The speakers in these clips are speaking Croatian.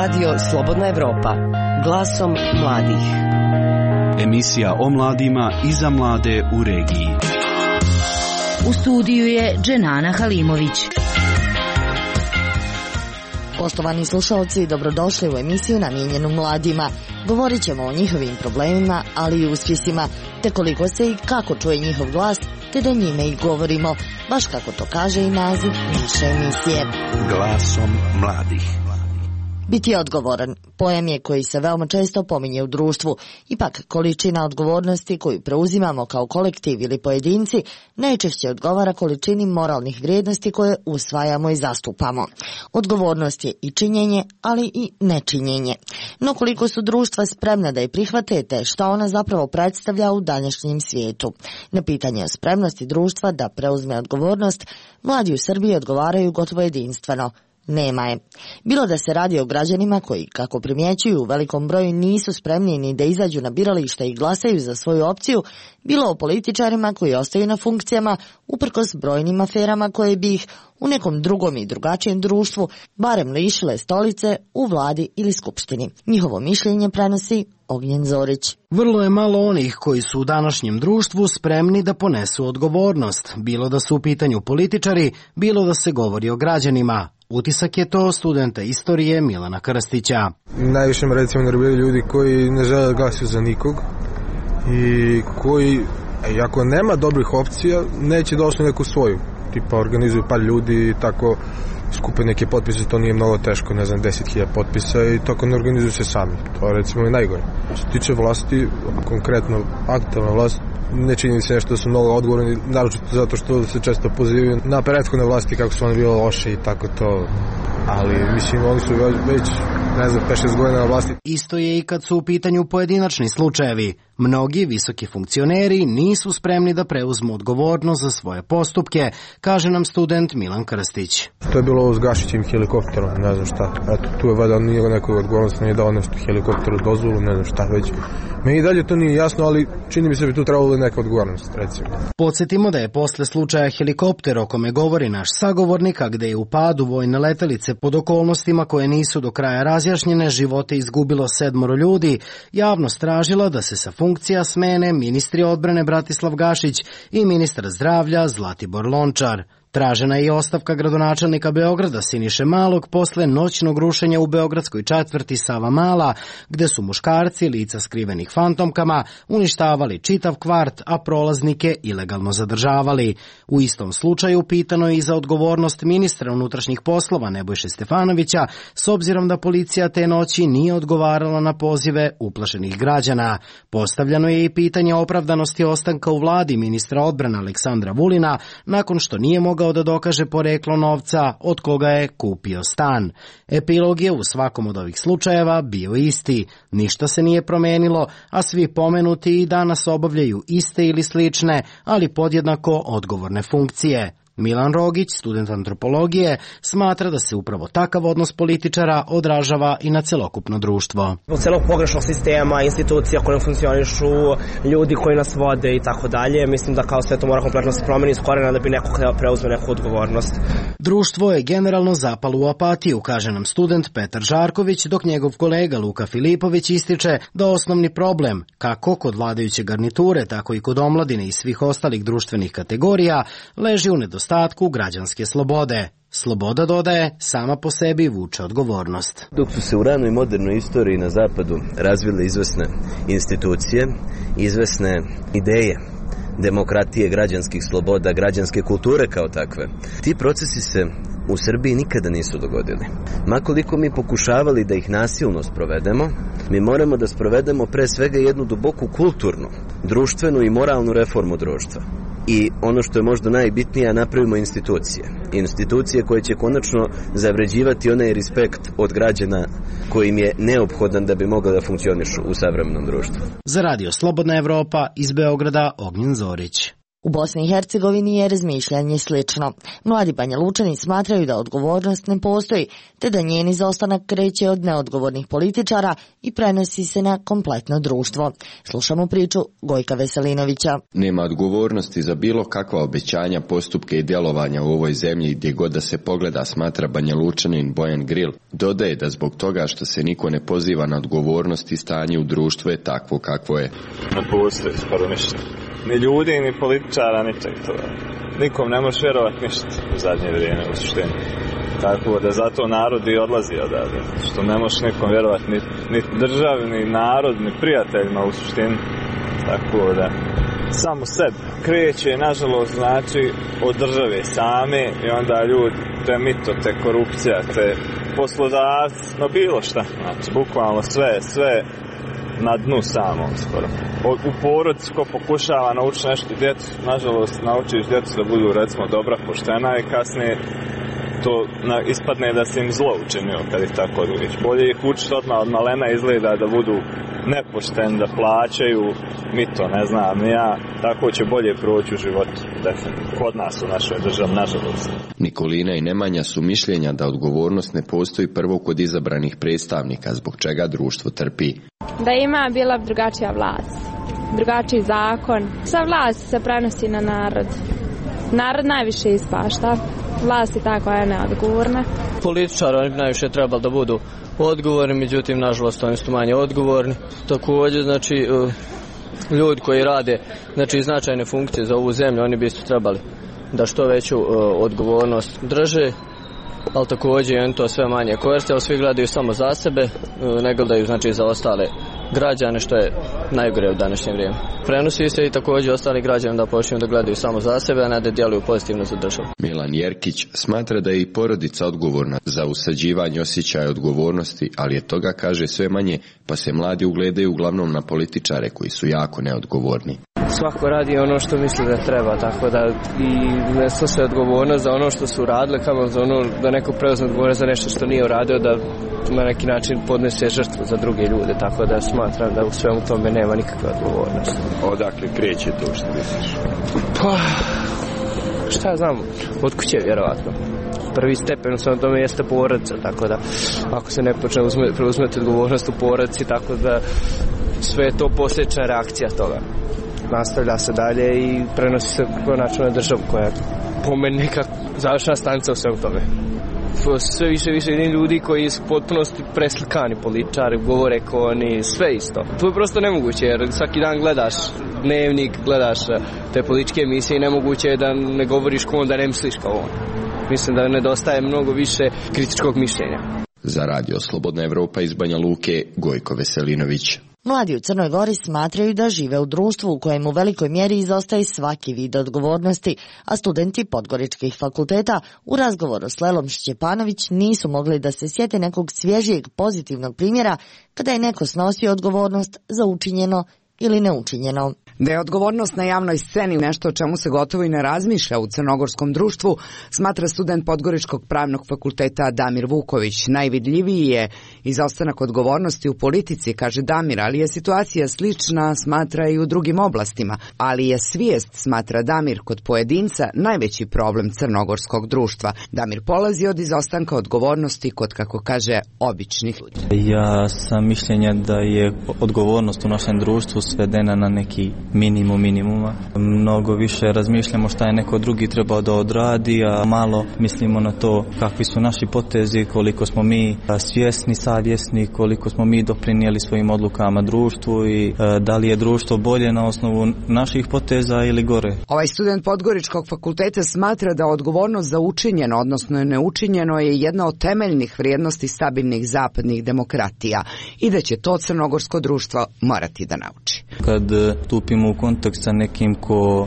Radio Slobodna Evropa, glasom mladih. Emisija o mladima i za mlade u regiji. U studiju je Dženana Halimović. Poštovani slušalci, dobrodošli u emisiju namijenjenu mladima. Govorit ćemo o njihovim problemima, ali i uspjesima, te koliko se i kako čuje njihov glas, te da njime i govorimo, baš kako to kaže i naziv naše emisije. Glasom mladih. Biti odgovoran pojam je koji se veoma često pominje u društvu. Ipak, količina odgovornosti koju preuzimamo kao kolektiv ili pojedinci najčešće odgovara količini moralnih vrijednosti koje usvajamo i zastupamo. Odgovornost je i činjenje, ali i nečinjenje. No koliko su društva spremna da je prihvate, te šta ona zapravo predstavlja u današnjem svijetu? Na pitanje o spremnosti društva da preuzme odgovornost, mladi u Srbiji odgovaraju gotovo jedinstveno. Nema je. Bilo da se radi o građanima koji, kako primjećuju, u velikom broju nisu spremni ni da izađu na birališta i glasaju za svoju opciju, bilo o političarima koji ostaju na funkcijama uprkos brojnim aferama koje bi ih u nekom drugom i drugačijem društvu barem lišile stolice u vladi ili skupštini. Njihovo mišljenje prenosi Ognjen Zorić. Vrlo je malo onih koji su u današnjem društvu spremni da ponesu odgovornost, bilo da su u pitanju političari, bilo da se govori o građanima. Utisak je to studenta istorije Milana Krstića. Najviše me recimo nerviraju ljudi koji ne žele da glasaju za nikog i koji, ako nema dobrih opcija, neće da osnuju neku svoju. Tipa organizuju par ljudi i tako skupe neke potpise, to nije mnogo teško, ne znam, 10.000 potpisa i tako ne organizuju se sami. To je recimo i najgore. Što se tiče vlasti, konkretno aktualna vlast, ne čini se nešto da su mnogo odgovorni, naročito zato što se često pozivaju na prethodne vlasti kako su one bile loše i tako to. Ali mislim, oni su već, ne znam, 5-6 godina na vlasti. Isto je i kad su u pitanju pojedinačni slučajevi. Mnogi visoki funkcioneri nisu spremni da preuzmu odgovornost za svoje postupke, kaže nam student Milan Krstić. To je bilo s Gašićim helikopterom, ne znam šta. Eto, tu je valjda nije nekog odgovornost, nije dao nešto helikopteru dozvolu, ne znam šta već. Meni i dalje to nije jasno, ali čini mi se bi tu trebalo neka odgovornost, recimo. Podsjetimo da je posle slučaja helikopter o kome govori naš sagovornik, a gde je u padu vojne letelice pod okolnostima koje nisu do kraja razjašnjene, živote izgubilo 7 ljudi, javnost tražila da se sa funkcija smene ministri odbrane Bratislav Gašić i ministar zdravlja Zlatibor Lončar. Tražena je i ostavka gradonačelnika Beograda Siniše Malog posle noćnog rušenja u beogradskoj četvrti Savamala, gde su muškarci, lica skrivenih fantomkama, uništavali čitav kvart, a prolaznike ilegalno zadržavali. U istom slučaju pitano je i za odgovornost ministra unutrašnjih poslova Nebojše Stefanovića, s obzirom da policija te noći nije odgovarala na pozive uplašenih građana. Postavljeno je i pitanje opravdanosti ostanka u vladi ministra odbrane Aleksandra Vulina, nakon što nije mogao da dokaže poreklo novca od koga je kupio stan. Epilog je u svakom od ovih slučajeva bio isti. Ništa se nije promenilo, a svi pomenuti i danas obavljaju iste ili slične, ali podjednako odgovorne funkcije. Milan Rogić, student antropologije, smatra da se upravo takav odnos političara odražava i na celokupno društvo. U celog pogrešnog sistema, institucija koje funkcionišu, ljudi koji nas vode i tako dalje, mislim da kao sve to mora kompletno se promeni iz korena da bi neko preuzme neku odgovornost. Društvo je generalno zapalo u apatiju, kaže nam student Petar Žarković, dok njegov kolega Luka Filipović ističe da osnovni problem, kako kod vladajuće garniture, tako i kod omladine i svih ostalih društvenih kategorija, leži u nedostatku građanske slobode. Sloboda, dodaje, sama po sebi vuče odgovornost. Dok su se u ranoj modernoj istoriji na zapadu razvile izvesne institucije, izvesne ideje demokratije, građanskih sloboda, građanske kulture kao takve, ti procesi se u Srbiji nikada nisu dogodili. Makoliko mi pokušavali da ih nasilno sprovedemo, mi moramo da sprovedemo pre svega jednu duboku kulturnu, društvenu i moralnu reformu društva. I ono što je možda najbitnije, napravimo institucije. Institucije koje će konačno zavređivati onaj respekt od građana koji im je neophodan da bi mogla da funkcionišu u savremenom društvu. Za Radio Slobodna Evropa iz Beograda, Ognjen Zorić. U Bosni i Hercegovini je razmišljanje slično. Mladi Banja Lučani smatraju da odgovornost ne postoji, te da njen izostanak kreće od neodgovornih političara i prenosi se na kompletno društvo. Slušamo priču Gojka Veselinovića. Nema odgovornosti za bilo kakva obećanja, postupke i djelovanja u ovoj zemlji gdje god da se pogleda, smatra Banja Lučanin Bojan Gril. Dodaje da zbog toga što se niko ne poziva na odgovornost i stanje u društvu je takvo kakvo je. Ne postoji skoro ništa. Ni ljudi, ni političara, ničeg toga. Nikom ne možeš vjerovati ništa u zadnje vrijeme u suštini. Tako da zato narod i odlazi odavde. Što ne možeš nikom vjerovati ni državi, ni narod, ni prijateljima u suštini. Tako da samo sebi kreće, nažalost, znači od države same i onda ljudi, te mito, te korupcija, te poslodavci, no bilo šta. Znači, bukvalno sve na dnu samo skoro. U porodici ko pokušava naučiti nešto djecu, nažalost naučiš djecu da budu recimo dobra, poštena i kasnije to ispadne da se im zlo učinio kad ih tako odgojiš. Bolje ih učiti odmah od malena izgleda da budu nepošteni, da plaćaju mito, ne znam, ja, tako će bolje proći u životu. Kod nas u našoj državi, nažalost. Nikolina i Nemanja su mišljenja da odgovornost ne postoji prvo kod izabranih predstavnika, zbog čega društvo trpi. Da ima bila drugačija vlast, drugačiji zakon. Sva vlast se prenosi na narod. Narod najviše ispašta. Vlast je ta koja je neodgovorna. Političari najviše trebali da budu odgovorni, međutim, nažalost, oni su manje odgovorni. Također, znači, ljudi koji rade, znači, značajne funkcije za ovu zemlju, oni bi isto trebali da što veću odgovornost drže, ali također oni to sve manje koriste, ali svi gledaju samo za sebe, ne gledaju, znači, za ostale građane, što je najgore u današnje vrijeme. Prenosi se i također ostali građani da počinju da gledaju samo za sebe, a ne da djeluju pozitivno za državu. Milan Jerkić smatra da je i porodica odgovorna za usađivanje osjećaja odgovornosti, ali je toga, kaže, sve manje, pa se mladi ugledaju uglavnom na političare koji su jako neodgovorni. Svako radi ono što misli da treba, tako da i ne snose odgovornost za ono što su radili, kao za ono da neko preuzme odgovornost za nešto što nije uradio, da na neki način podnese žrtvu za druge ljude, tako da smatram da u svemu tome nema nikakve odgovornosti. Odakle kreće to što misliš? Pa, šta ja znam, od kuće vjerovatno. Prvi stepen u svemu tome jeste porodica, tako da ako se ne počne preuzmeti odgovornost u porodici, tako da sve je to posljedična reakcija toga. Nastavlja se dalje i prenosi se konačno na državu koja je po meni neka završna stanica u svemu tome. Sve više vidim ljudi koji su potpunosti preslikani političari, govore ko oni, sve isto. To je prosto nemoguće jer svaki dan gledaš dnevnik, gledaš te političke emisije i nemoguće je da ne govoriš ko on, da ne misliš kao on. Mislim da nedostaje mnogo više kritičkog mišljenja. Za Radio Slobodna Evropa iz Banja Luke, Gojko Veselinović. Mladi u Crnoj Gori smatraju da žive u društvu u kojem u velikoj mjeri izostaje svaki vid odgovornosti, a studenti podgoričkih fakulteta u razgovoru s Lelom Šćepanović nisu mogli da se sjete nekog svježijeg pozitivnog primjera kada je neko snosio odgovornost za učinjeno ili neučinjeno. Da je odgovornost na javnoj sceni nešto o čemu se gotovo i ne razmišlja u crnogorskom društvu, smatra student Podgoričkog pravnog fakulteta Damir Vuković. Najvidljiviji je izostanak odgovornosti u politici, kaže Damir, ali je situacija slična, smatra i u drugim oblastima. Ali je svijest, smatra Damir, kod pojedinca najveći problem crnogorskog društva. Damir polazi od izostanka odgovornosti kod, kako kaže, običnih ljudi. Ja sam mišljenja da je odgovornost u našem društvu svedena na neki minimuma. Mnogo više razmišljamo šta je neko drugi trebao da odradi, a malo mislimo na to kakvi su naši potezi, koliko smo mi svjesni, savjesni, koliko smo mi doprinijeli svojim odlukama društvu i da li je društvo bolje na osnovu naših poteza ili gore. Ovaj student Podgoričkog fakulteta smatra da odgovornost za učinjeno, odnosno neučinjeno, je jedna od temeljnih vrijednosti stabilnih zapadnih demokratija i da će to crnogorsko društvo morati da nauči. Kad stupimo u kontakt sa nekim ko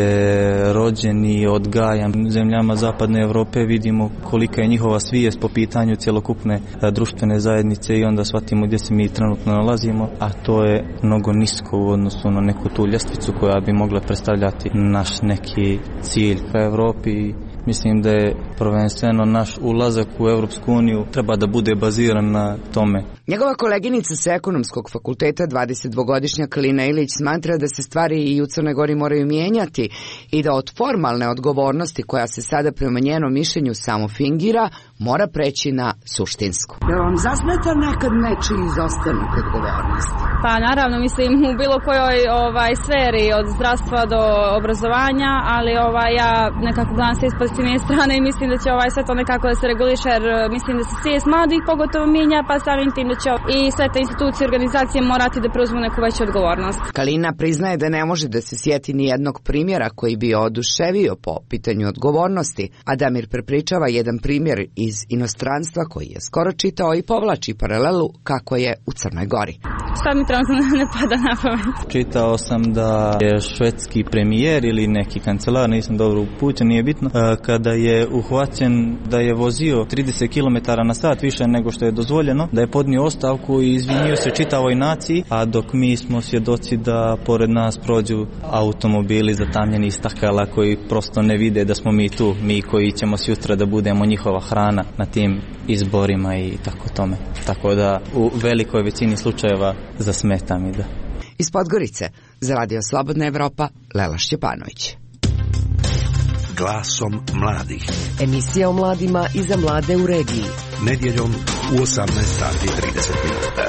je rođen i odgajan zemljama zapadne Europe, vidimo kolika je njihova svijest po pitanju cjelokupne društvene zajednice i onda shvatimo gdje se mi trenutno nalazimo, a to je mnogo nisko u odnosu na neku tu ljestvicu koja bi mogla predstavljati naš neki cilj ka Europi Mislim da je prvenstveno naš ulazak u Europsku uniju treba da bude baziran na tome. Njegova koleginica sa Ekonomskog fakulteta, 22-godišnja Kalina Ilić, smatra da se stvari i u Crnoj Gori moraju mijenjati i da od formalne odgovornosti koja se sada prema njenom mišljenju samo fingira, mora preći na suštinsku. Da vam zasmeta nekad nečiji izostanak odgovornosti? Pa naravno, mislim u bilo kojoj sferi od zdravstva do obrazovanja, ali ja nekako gledam se iz pozitivne strane i mislim da će sve to nekako da se reguliše, jer mislim da se svijest mladih pogotovo mijenja, pa samim tim da će i sve te institucije i organizacije morati da preuzmu neku veću odgovornost. Kalina priznaje da ne može da se sjeti ni jednog primjera koji bi oduševio po pitanju odgovornosti, a Damir prepričava jedan primjer iz inostranstva koji je skoro čitao i povlači paralelu kako je u Crnoj Gori. Šta mi trenutno ne pada na pamet? Čitao sam da je švedski premijer ili neki kancelar, nisam dobro upućen, nije bitno, kada je uhvaćen da je vozio 30 km na sat više nego što je dozvoljeno, da je podnio ostavku i izvinio se čitavoj naciji, a dok mi smo svjedoci da pored nas prođu automobili zatamljeni iz stakala koji prosto ne vide da smo mi tu, mi koji ćemo sutra da budemo njihova hrana na tim izborima i tako tome. Tako da u velikoj većini slučajeva zasmeta mi da. Iz Podgorice, za Radio Slobodna Evropa, Lela Šćepanović. Glasom mladih. Emisija o mladima i za mlade u regiji. Nedjeljom u 18:30.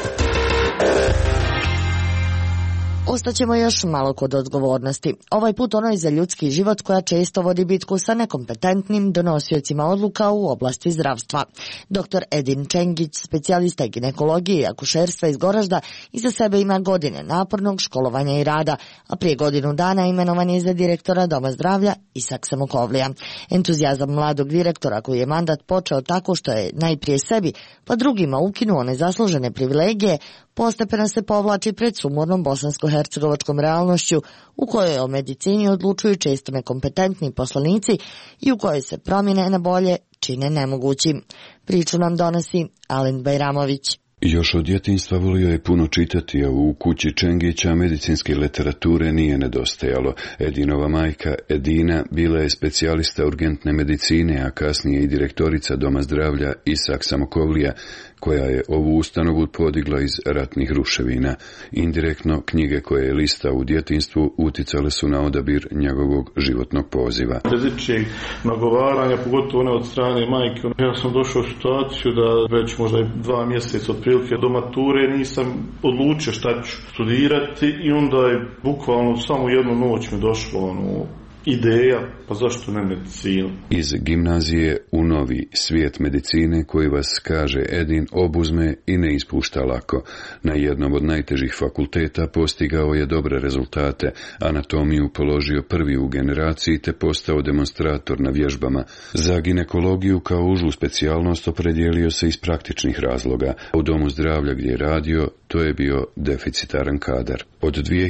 Ostaćemo još malo kod odgovornosti. Ovaj put onoj za ljudski život koja često vodi bitku sa nekompetentnim donosiocima odluka u oblasti zdravstva. Dr. Edin Čengić, specijalista ginekologije i akušerstva iz Goražda, iza sebe ima godine napornog školovanja i rada, a prije godinu dana imenovan je za direktora Doma zdravlja Isak Samokovlija. Entuzijazam mladog direktora koji je mandat počeo tako što je najprije sebi, pa drugima ukinuo nezaslužene privilegije, postepeno se povlači pred sumornom bosansko-hercegovačkom realnošću u kojoj o medicini odlučuju često nekompetentni poslanici i u kojoj se promjene na bolje čine nemogućim. Priču nam donosi Alen Bajramović. Još od djetinjstva volio je puno čitati, a u kući Čengića medicinske literature nije nedostajalo. Edinova majka Edina bila je specijalista urgentne medicine, a kasnije i direktorica Doma zdravlja Isak Samokovlija, koja je ovu ustanovu podigla iz ratnih ruševina. Indirektno, knjige koje je listao u djetinjstvu uticale su na odabir njegovog životnog poziva. Bez ičijeg nagovaranja, pogotovo ne od strane majke, ja sam došao u situaciju da već možda 2 mjeseca otprilike do mature nisam odlučio šta ću studirati i onda je bukvalno samo jednu noć mi došlo ideja, pa zašto ne medicinu? Iz gimnazije u novi svijet medicine koji vas, kaže Edin, obuzme i ne ispušta lako. Na jednom od najtežih fakulteta postigao je dobre rezultate, anatomiju položio prvi u generaciji te postao demonstrator na vježbama. Za ginekologiju kao užu specijalnost opredijelio se iz praktičnih razloga. U Domu zdravlja gdje je radio, to je bio deficitaran kadar. Od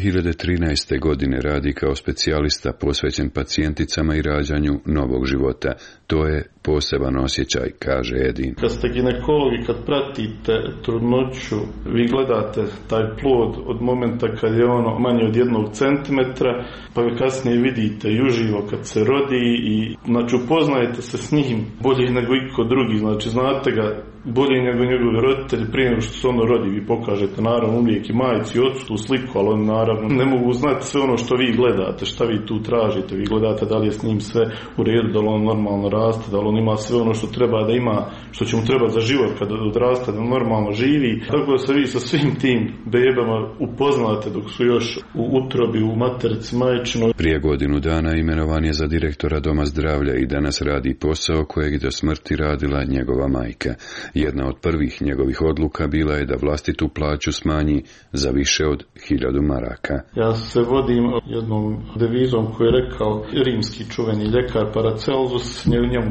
2013. godine radi kao specijalista posvećen pacijenticama i rađanju novog života. To je poseban osjećaj, kaže Edin. Kad ste ginekolog i kad pratite trudnoću, vi gledate taj plod od momenta kad je ono manje od 1 centimetra, pa ga kasnije vidite i uživo kad se rodi i znači upoznajete se s njim bolje nego iko drugi, znači znate ga bolje nego njegovi roditelji prije nego što se ono rodi. Vi pokažete naravno uvijek i majci i ocu tu sliku, ali oni naravno ne mogu znati sve ono što vi gledate, šta vi tu tražite. Vi gledate da li je s njim sve u redu, da li on normalno raste, da li on ima sve ono što treba da ima, što će mu trebati za život kad odraste, da normalno živi. Tako da se vi sa svim tim bebama upoznate dok su još u utrobi, u materici majčinoj. Prije godinu dana imenovan je za direktora Doma zdravlja i danas radi posao kojeg do smrti radila njegova majka. Jedna od prvih njegovih odluka bila je da vlastitu plaću smanji za više od 1000 maraka. Ja se vodim jednom devizom koju je rekao rimski čuveni ljekar Paracelsus, njemu bar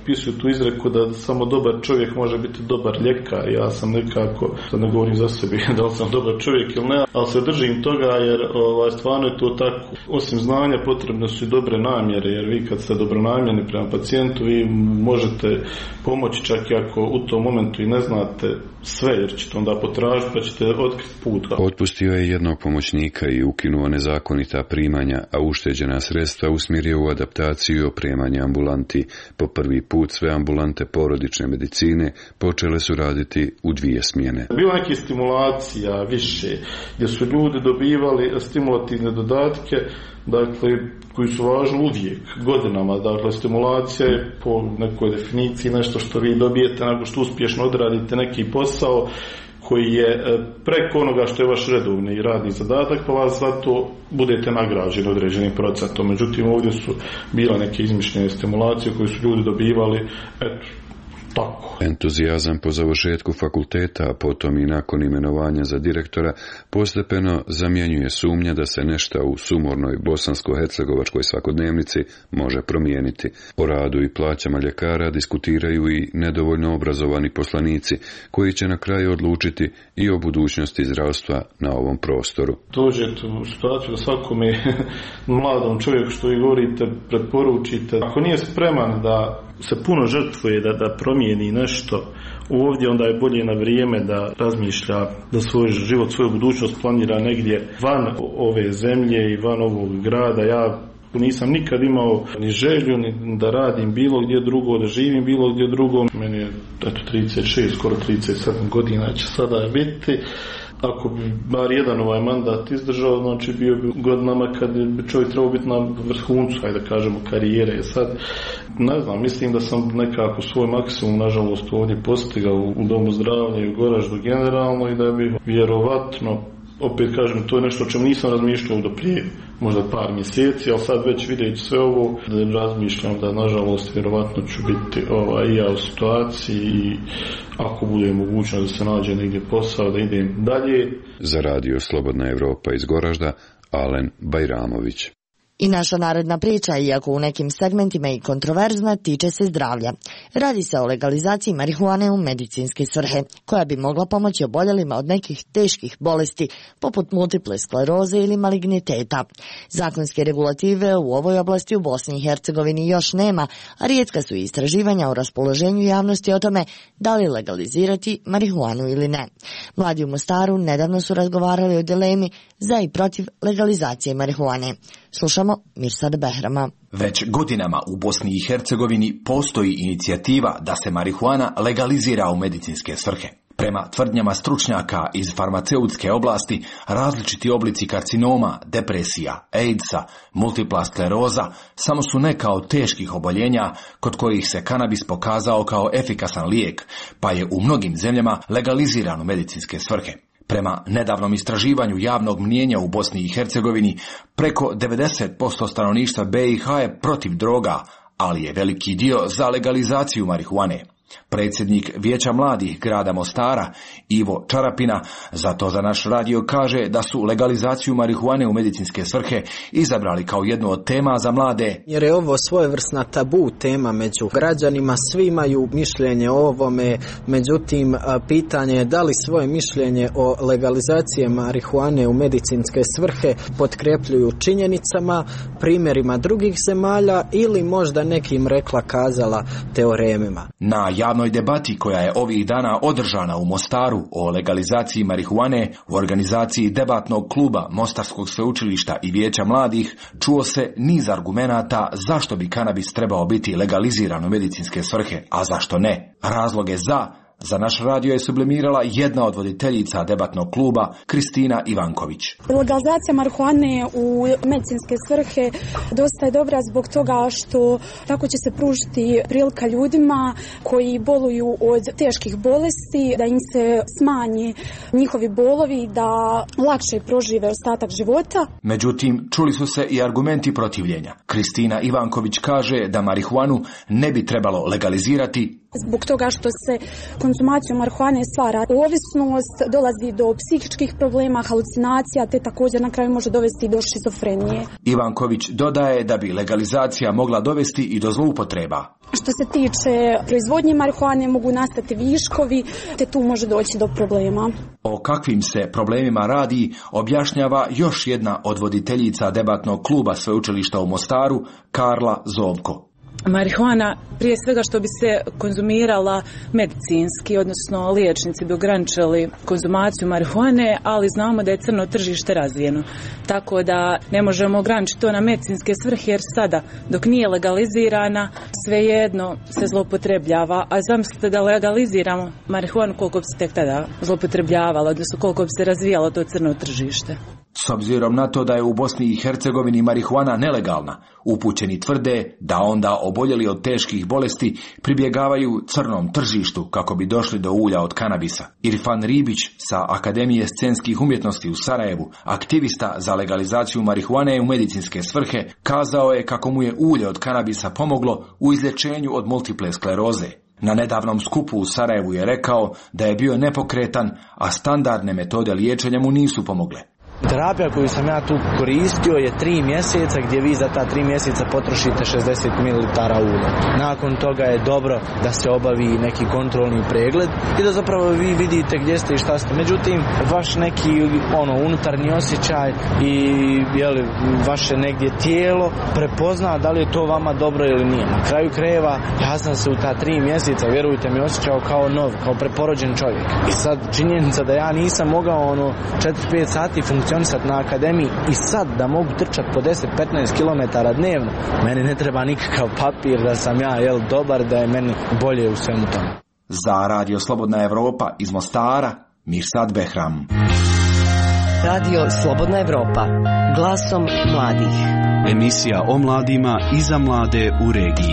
potpisuju tu izreku da samo dobar čovjek može biti dobar ljekar. Ja sam nekako, sad ne govorim za sebe da li sam dobar čovjek ili ne, ali se držim toga jer stvarno je to tako. Osim znanja potrebne su i dobre namjere, jer vi kad ste dobronamjerni prema pacijentu, vi možete pomoći čak i ako u tom momentu i ne znate sve, jer ćete onda potražiti pa ćete otkriti put. Otpustio je jednog pomoćnika i ukinuo nezakonita primanja, a ušteđena sredstva usmjerio u adaptaciju i opremanje ambulanti. Po prvi put sve ambulante porodične medicine počele su raditi u 2 smjene. Bilo neke stimulacija više, gdje su ljudi dobivali stimulativne dodatke, dakle, koji su važni uvijek, godinama. Dakle, stimulacija je po nekoj definiciji nešto što vi dobijete nakon što uspješno odradite neki posao koji je preko onoga što je vaš redovni radni zadatak, pa vas zato budete nagrađeni određenim procentom. Međutim, ovdje su bila neke izmišljene stimulacije koje su ljudi dobivali, eto, tako. Entuzijazam po završetku fakulteta, a potom i nakon imenovanja za direktora, postepeno zamjenjuje sumnja da se nešto u sumornoj bosansko-hercegovačkoj svakodnevnici može promijeniti. O radu i plaćama ljekara diskutiraju i nedovoljno obrazovani poslanici, koji će na kraju odlučiti i o budućnosti zdravstva na ovom prostoru. Dođete u situaciju da svakome mladom čovjeku što vi govorite, preporučite. Ako nije spreman da se puno žrtvuje da promijeni nešto ovdje, onda je bolje na vrijeme da razmišlja da svoj život, svoju budućnost planira negdje van ove zemlje i van ovog grada. Ja nisam nikad imao ni želju ni da radim bilo gdje drugo, da živim bilo gdje drugo. Meni je 36, skoro 37 godina će sada biti. Ako bi bar jedan ovaj mandat izdržao, znači bio bi godinama kad bi čovjek trebao biti na vrhuncu, hajde da kažemo, karijere. Sad, ne znam, mislim da sam nekako svoj maksimum, nažalost, ovdje postigao u domu zdravlja i u Goraždu generalno i da bi vjerovatno, opet kažem, to je nešto o čemu nisam razmišljao do prije možda par mjeseci, ali sad već vidjeti sve ovo, da razmišljam da, nažalost, vjerovatno ću biti i ja u situaciji i ako bude mogućnost da se nađe negdje posao, da idem dalje. Za radio Slobodna Evropa iz Goražda, Alen Bajramović. I naša naredna priča, iako u nekim segmentima i kontroverzna, tiče se zdravlja. Radi se o legalizaciji marihuane u medicinske svrhe, koja bi mogla pomoći oboljelima od nekih teških bolesti, poput multiple skleroze ili maligniteta. Zakonske regulative u ovoj oblasti u Bosni i Hercegovini još nema, a rijetka su istraživanja o raspoloženju javnosti o tome da li legalizirati marihuanu ili ne. Mladi u Mostaru nedavno su razgovarali o dilemi za i protiv legalizacije marihuane. Slušamo Mirsada Behrama. Već godinama u Bosni i Hercegovini postoji inicijativa da se marihuana legalizira u medicinske svrhe. Prema tvrdnjama stručnjaka iz farmaceutske oblasti, različiti oblici karcinoma, depresija, AIDS-a, multipla skleroza samo su neka od teških oboljenja kod kojih se kanabis pokazao kao efikasan lijek, pa je u mnogim zemljama legaliziran u medicinske svrhe. Prema nedavnom istraživanju javnog mnijenja u Bosni i Hercegovini, preko 90% stanovništva BiH je protiv droga, ali je veliki dio za legalizaciju marihuane. Predsjednik Vijeća mladih grada Mostara, Ivo Čarapina, zato za naš radio kaže da su legalizaciju marihuane u medicinske svrhe izabrali kao jednu od tema za mlade. Jer je ovo svojevrsna tabu tema među građanima, svi imaju mišljenje o ovome, međutim pitanje je da li svoje mišljenje o legalizaciji marihuane u medicinske svrhe potkrepljuju činjenicama, primjerima drugih zemalja ili možda nekim rekla kazala teoremima. Na javnoj debati koja je ovih dana održana u Mostaru o legalizaciji marihuane u organizaciji debatnog kluba Mostarskog sveučilišta i Vijeća mladih čuo se niz argumenata zašto bi kanabis trebao biti legaliziran u medicinske svrhe, a zašto ne. Razloge za naš radio je sublimirala jedna od voditeljica debatnog kluba, Kristina Ivanković. Legalizacija marihuane u medicinske svrhe dosta je dobra zbog toga što tako će se pružiti prilika ljudima koji boluju od teških bolesti, da im se smanji njihovi bolovi, da lakše prožive ostatak života. Međutim, čuli su se i argumenti protivljenja. Kristina Ivanković kaže da marihuanu ne bi trebalo legalizirati zbog toga što se konzumacijom marihuane stvara ovisnost, dolazi do psihičkih problema, halucinacija, te također na kraju može dovesti do šizofrenije. Ivanković dodaje da bi legalizacija mogla dovesti i do zloupotreba. Što se tiče proizvodnje marihuane mogu nastati viškovi, te tu može doći do problema. O kakvim se problemima radi objašnjava još jedna od voditeljica debatnog kluba Sveučilišta u Mostaru, Karla Zovko. Marihuana, prije svega što bi se konzumirala medicinski, odnosno liječnici bi ograničili konzumaciju marihuane, ali znamo da je crno tržište razvijeno. Tako da ne možemo ograničiti to na medicinske svrhe, jer sada, dok nije legalizirana, svejedno se zloupotrebljava. A zamislite da legaliziramo marihuanu, koliko bi se tek tada zloupotrebljavalo, odnosno koliko bi se razvijalo to crno tržište. S obzirom na to da je u Bosni i Hercegovini marihuana nelegalna, upućeni tvrde da onda oboljeli od teških bolesti pribjegavaju crnom tržištu kako bi došli do ulja od kanabisa. Irfan Ribić sa Akademije scenskih umjetnosti u Sarajevu, aktivista za legalizaciju marihuane u medicinske svrhe, kazao je kako mu je ulje od kanabisa pomoglo u izlječenju od multiple skleroze. Na nedavnom skupu u Sarajevu je rekao da je bio nepokretan, a standardne metode liječenja mu nisu pomogle. Terapija koju sam ja tu koristio je 3 mjeseca, gdje vi za ta 3 mjeseca potrošite 60 ml ulja. Nakon toga je dobro da se obavi neki kontrolni pregled i da zapravo vi vidite gdje ste i šta ste. Međutim, vaš neki unutarnji osjećaj i vaše negdje tijelo prepozna da li je to vama dobro ili nije. Na kraju krajeva ja sam se u ta 3 mjeseca, vjerujte mi, osjećao kao nov, kao preporođen čovjek. I sad činjenica da ja nisam mogao 4-5 sati funkcionisati na akademiji i sad da mogu trčati po 10-15 km dnevno, meni ne treba nikakav papir da sam ja dobar, da je meni bolje u svemu tome. Za Radio Slobodna Evropa iz Mostara, Mirsad Behram. Radio Slobodna Evropa, glasom mladih. Emisija o mladima i za mlade u regiji.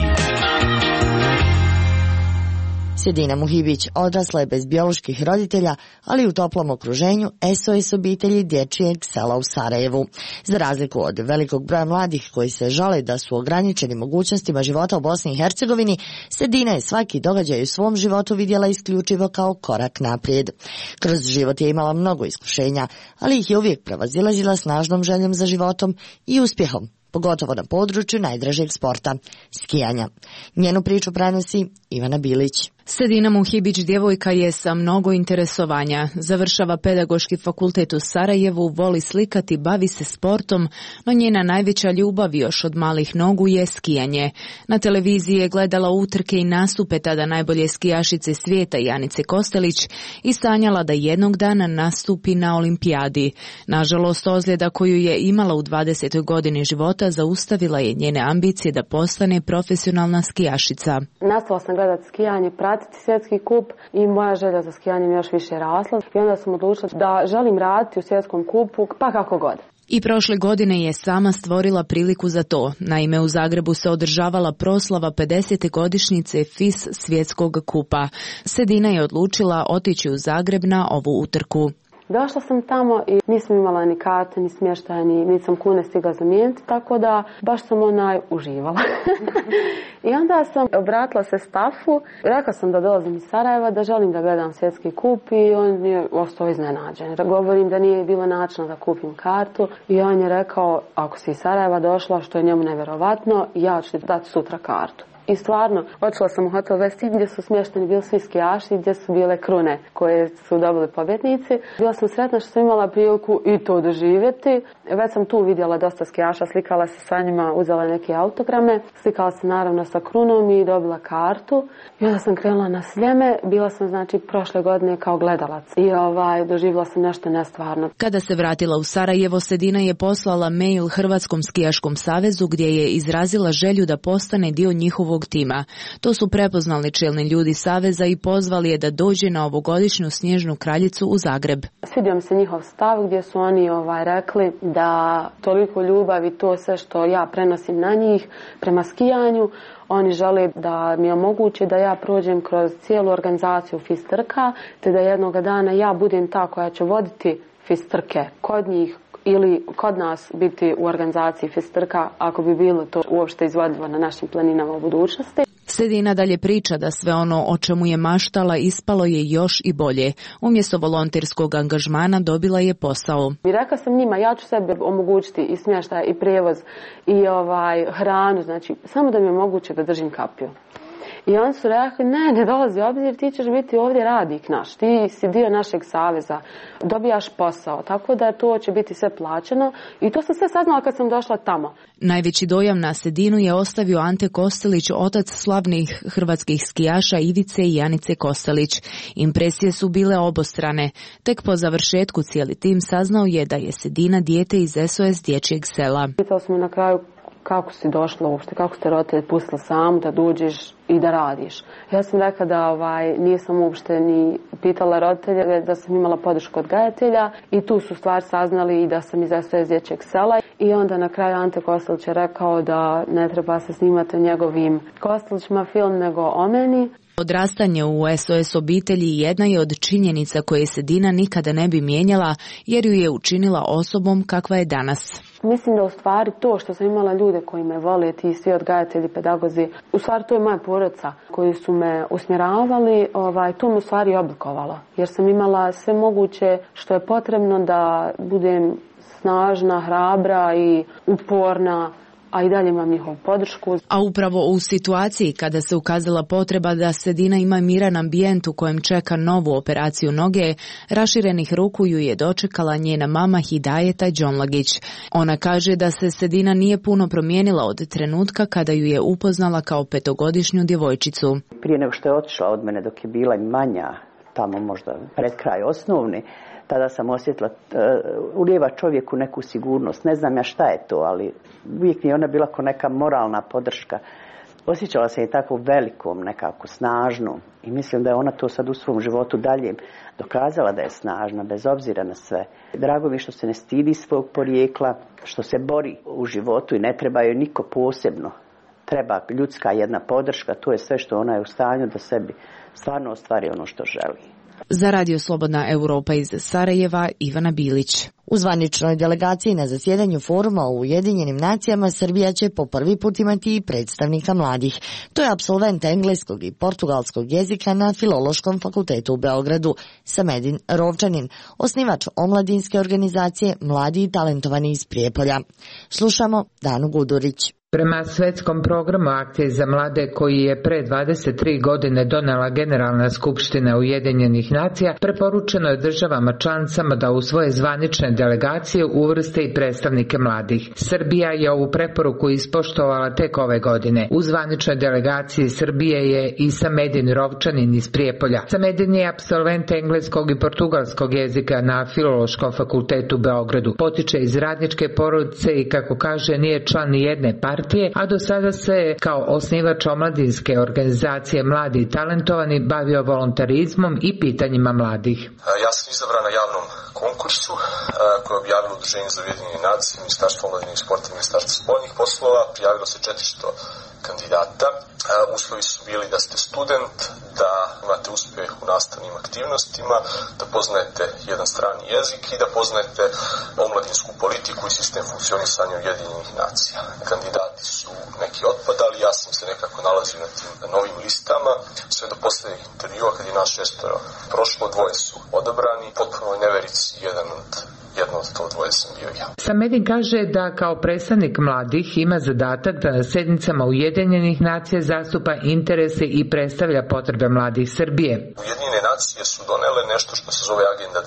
Sedina Muhibić odrasla je bez bioloških roditelja, ali u toplom okruženju SOS obitelji dječjeg sela u Sarajevu. Za razliku od velikog broja mladih koji se žale da su ograničeni mogućnostima života u Bosni i Hercegovini, Sedina je svaki događaj u svom životu vidjela isključivo kao korak naprijed. Kroz život je imala mnogo iskušenja, ali ih je uvijek prevazilazila snažnom željom za životom i uspjehom, pogotovo na području najdražeg sporta, skijanja. Njenu priču prenosi Ivana Bilić. Sedina Muhibić djevojka je sa mnogo interesovanja. Završava pedagoški fakultet u Sarajevu, voli slikati, bavi se sportom, no njena najveća ljubav još od malih nogu je skijanje. Na televiziji je gledala utrke i nastupe tada najbolje skijašice svijeta Janice Kostelić i sanjala da jednog dana nastupi na olimpijadi. Nažalost, ozljeda koju je imala u 20. godini života zaustavila je njene ambicije da postane profesionalna skijašica. Nastavila sam gledati skijanje, pratiti svjetski kup i moja želja za skijanjem još više rasla. I onda sam odlučila da želim raditi u svjetskom kupu, pa kako god. I prošle godine je sama stvorila priliku za to. Naime, u Zagrebu se održavala proslava 50. godišnjice FIS svjetskog kupa. Sedina je odlučila otići u Zagreb na ovu utrku. Došla sam tamo i nisam imala ni karte, ni smještaja, ni sam kune stigla zamijeniti, tako da baš sam uživala. I onda sam obratila se stafu, rekla sam da dolazim iz Sarajeva, da želim da gledam svjetski kup i on je ostao iznenađen. Govorim da nije bilo načina da kupim kartu i on je rekao, ako si iz Sarajeva došla, što je njemu nevjerovatno, ja ću ti dati sutra kartu. I stvarno, otišla sam u hotel Westin gdje su smješteni bili svi skijaši, gdje su bile krune koje su dobili pobjednici. Bila sam sretna što sam imala priliku i to doživjeti. Već sam tu vidjela dosta skijaša, slikala se sa njima, uzela neke autograme, slikala se naravno sa krunom i dobila kartu. I onda sam krenula na Sljeme, bila sam prošle godine kao gledalac i doživjela sam nešto nestvarno. Kada se vratila u Sarajevo, Sedina je poslala mail Hrvatskom skijaškom savezu gdje je izrazila želju da postane dio njihovog tima. To su prepoznali čelni ljudi saveza i pozvali je da dođe na ovogodišnju snježnu kraljicu u Zagreb. Svidio mi se njihov stav gdje su oni rekli da toliko ljubav i to sve što ja prenosim na njih prema skijanju, oni žele da mi omoguće da ja prođem kroz cijelu organizaciju FIS trka, te da jednog dana ja budem ta koja će voditi FIS trke kod njih ili kod nas biti u organizaciji FIS trka ako bi bilo to uopšte izvodljivo na našim planinama u budućnosti. Sedina dalje priča da sve ono o čemu je maštala ispalo je još i bolje. Umjesto volonterskog angažmana dobila je posao. I rekla sam njima, ja ću sebi omogućiti i smještaj i prijevoz i hranu, znači samo da mi omoguće da držim kapiju. I oni su rekli, ne dolazi u obzir, ti ćeš biti ovdje radnik naš, ti si dio našeg saveza, dobijaš posao, tako da to će biti sve plaćeno i to sam sve saznala kad sam došla tamo. Najveći dojam na Sedinu je ostavio Ante Kostelić, otac slavnih hrvatskih skijaša Ivice i Janice Kostelić. Impresije su bile obostrane. Tek po završetku cijeli tim saznao je da je Sedina dijete iz SOS dječjeg sela. Pitao sam na kraju kako si došla uopšte, kako ste roditelji pustila samu da dođeš i da radiš. Ja sam rekla da nisam uopšte ni pitala roditelje, da sam imala podršku odgajatelja i tu su stvar saznali i da sam iz SOS dječjeg sela. I onda na kraju Ante Kostelić je rekao da ne treba se snimati o njegovim Kostelićima film nego o meni. Odrastanje u SOS obitelji jedna je od činjenica koje Sedina nikada ne bi mijenjala jer ju je učinila osobom kakva je danas. Mislim da u stvari to što sam imala ljude koji me vole, ti svi odgajatelji, pedagozi, u stvari to je moja porodica koji su me usmjeravali, to me u stvari oblikovalo. Jer sam imala sve moguće što je potrebno da budem snažna, hrabra i uporna, a i dalje imam njihovu podršku. A upravo u situaciji kada se ukazala potreba da Sedina ima miran ambijent u kojem čeka novu operaciju noge, raširenih ruku ju je dočekala njena mama Hidajeta Đonlagić. Ona kaže da se Sedina nije puno promijenila od trenutka kada ju je upoznala kao 5-godišnju djevojčicu. Prije nego što je otišla od mene dok je bila manja, tamo možda pred kraj osnovne, tada sam osjetila, ulijeva čovjeku neku sigurnost. Ne znam ja šta je to, ali uvijek mi je ona bila kao neka moralna podrška. Osjećala se i tako velikom, nekako snažnom. I mislim da je ona to sad u svom životu dalje dokazala da je snažna, bez obzira na sve. Drago mi je što se ne stidi svog porijekla, što se bori u životu i ne treba joj niko posebno. Treba ljudska jedna podrška, to je sve što ona je u stanju da sebi stvarno ostvari ono što želi. Za Radio Slobodna Europa iz Sarajeva, Ivana Bilić. U zvaničnoj delegaciji na zasjedanju foruma u Ujedinjenim nacijama Srbija će po prvi put imati i predstavnika mladih. To je apsolvent engleskog i portugalskog jezika na Filološkom fakultetu u Beogradu, Samedin Rovčanin, osnivač omladinske organizacije Mladi i talentovani iz Prijepolja. Slušamo Danu Gudurić. Prema svetskom programu akcije za mlade koji je pre 23 godine donela Generalna skupština Ujedinjenih nacija, preporučeno je državama članicama da u svoje zvanične delegacije uvrste i predstavnike mladih. Srbija je ovu preporuku ispoštovala tek ove godine. U zvaničnoj delegaciji Srbije je i Samedin Rovčanin iz Prijepolja. Samedin je apsolvent engleskog i portugalskog jezika na Filološkom fakultetu u Beogradu. Potiče iz radničke porodice i, kako kaže, nije član ni jedne partije, a do sada se kao osnivač omladinske organizacije Mladi i talentovani bavio volontarizmom i pitanjima mladih. Ja sam izabran na javnom konkursu koje je objavilo Udruženje za Ujedinjene nacije, Ministarstvo omladine i sporta i Ministarstvo spoljnih poslova. Prijavilo se 400 kandidata. Uslovi su bili da ste student, da imate uspjeh u nastavnim aktivnostima, da poznajete jedan strani jezik i da poznajete omladinsku politiku i sistem funkcionisanja Ujedinjenih nacija. Kandidati su neki otpadali, ja sam se nekako nalazio na tim novim listama, sve do posljednjeg intervjua kad je nas 6 prošlo, 2 su odabrani, potpuno neverici jedno od to 2 sam bio ja. Samedin kaže da kao predstavnik mladih ima zadatak da na sjednicama Ujedinjenih nacija zastupa interese i predstavlja potrebe mladih Srbije. Ujedinjene nacije su donele nešto što se zove Agenda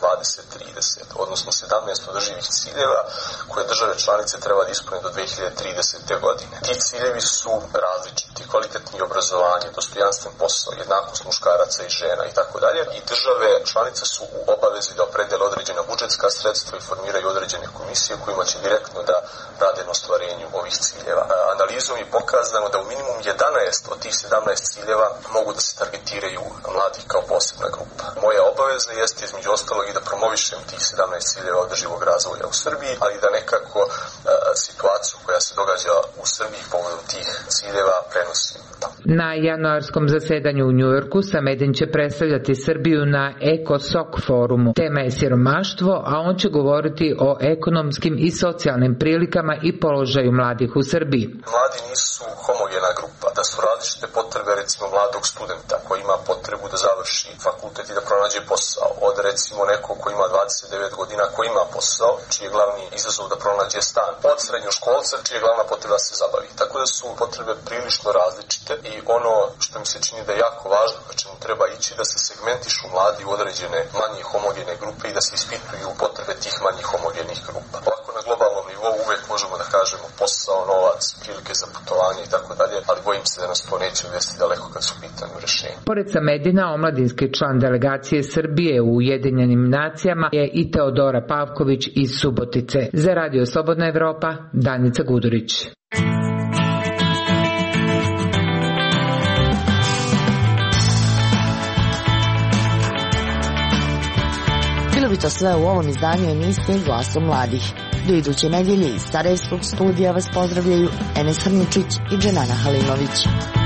2030, odnosno 17 održivih ciljeva koje države članice treba da ispune do 2030. godine. Ti ciljevi su različiti, kvalitetni obrazovanje, dostojanstven posao, jednakost muškaraca i žena i tako dalje. I države članice su u obavezi da opredele određena budžetska sredstva i formiraju određene komisije kojima će direktno da rade na ostvarenju ovih ciljeva. Analizom je pokazano da u minimum 11 od tih 17 ciljeva mogu da se targetiraju mladi kao posebna grupa. Moja obaveza jeste između ostalog i da promovišem tih 17 ciljeva održivog razvoja u Srbiji, ali da nekako situaciju koja se događa u Srbiji povodom tih ciljeva prenosim tamo. Na januarskom zasedanju u Njujorku Samedin će predstavljati Srbiju na ECOSOC forumu. Tema je siromaštvo, a on će govoriti govoriti o ekonomskim i socijalnim prilikama i položaju mladih u Srbiji. Mladi nisu homogena grupa, da su različite potrebe recimo mladog studenta koji ima potrebu da završi fakultet i da pronađe posao, od recimo nekog koji ima 29 godina koji ima posao, čiji je glavni izazov da pronađe stan, od srednjoškolca čiji je glavna potreba da se zabavi. Tako da su potrebe prilično različite i ono što mi se čini da je jako važno, na čemu treba ići, da se segmentišu mladi u određene manje homogene grupe i da se ispituju potrebe tih manjih homogenih grupa. Ovako na globalnom nivou uvek možemo da kažemo posao, novac, prilike za putovanje i tako dalje, ali bojim se da nas to neće uvesti daleko kad su u pitanju rešenja. Pored Samedina, omladinski član delegacije Srbije u Ujedinjenim nacijama je i Teodora Pavković iz Subotice. Za Radio Slobodna Evropa, Danica Gudurić. Bilo bi to sve u ovom izdanju emisije Glasom mladih. Do iduće nedjelje iz Sarajevskog studija vas pozdravljaju Enes Hrničić i Dženana Halimović.